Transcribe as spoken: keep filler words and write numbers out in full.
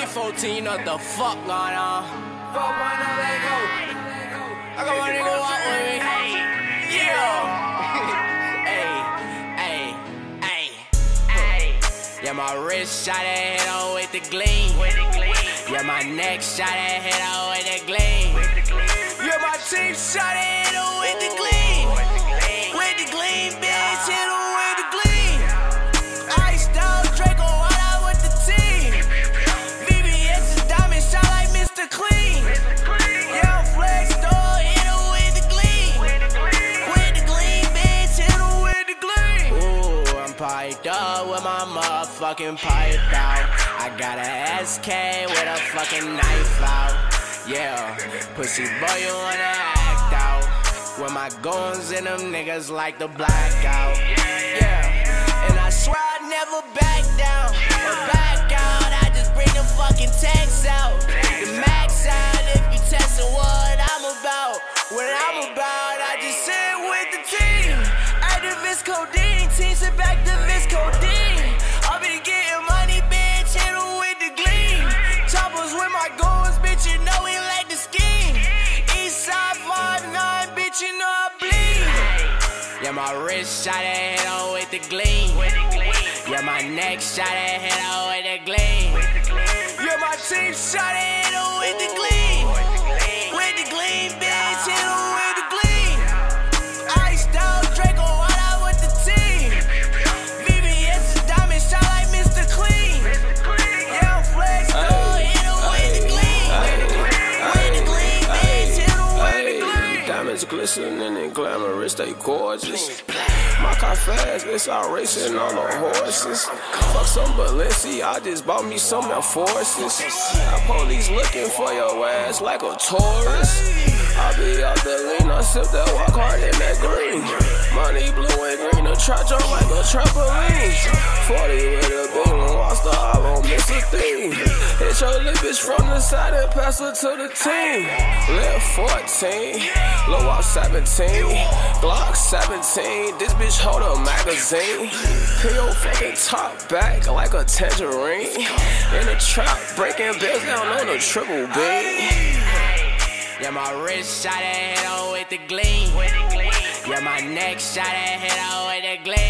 fourteen, you know what the fuck going on. Fuck one, no, let go. I got one nigga walk with me. Yeah. Hey, hey, hey, hey. Yeah, my wrist shot that head on with the gleam. Yeah, my neck shot that head on with the gleam. Yeah, my teeth shot that head on with the gleam. With the gleam, bitch, hit on with the gleam. Iced out Draco, all out with the team. V B S is diamond, shot like Mister Clean. Yeah, I'm flexed on, hit on with the gleam. With the gleam, bitch, hit on with the gleam. Ooh, I'm piped up with my motherfucking pipe out. I got a S K with a fucking knife out. Yeah, pussy boy, you wanna act out. With my guns and them niggas like the blackout. Yeah, and I swear I never back down or back out. I just bring the fucking tanks out, the max out. If you testing what I'm about, what I'm about, I just sit with the team. Activist codeine, team sit back to this codeine. I'll be getting money, bitch, hit em with the gleam. Choppers with my guns, bitch, you know we like the scheme. Eastside five nine, bitch, you know I bleed. Yeah, my wrist shot that head on with the gleam. Yeah, my neck shot that head on with the gleam. Yeah, my teeth shot that head on with the gleam. With the gleam, bitch, hit on with the gleam. Iced out Draco, all out with the team. V B S is diamond, shot like Mister Clean. Yeah, I'm flexed on, hit on with the gleam. With the gleam, bitch, hit on with the gleam. Diamonds glistening and glamorous, they gorgeous. My car fast, it's out racing on the horses. Fuck some Balenci, I just bought me some Air Forces. Our police looking for your ass like a tourist. I be out the lean, I sip that walk hard in that green. Money blue and green, a trap jump like a trampoline. forty with a big one, lost the I won't miss a thing. Hit your lip bitch from the side and pass her to the team. Live fourteen, low off seventeen, Glock seventeen. This bitch hold a magazine. Pin your fucking top back like a tangerine. In the trap, breaking bills down on the triple B. Yeah, my wrist shot that head on with the gleam. Yeah, my neck shot that head on with the gleam.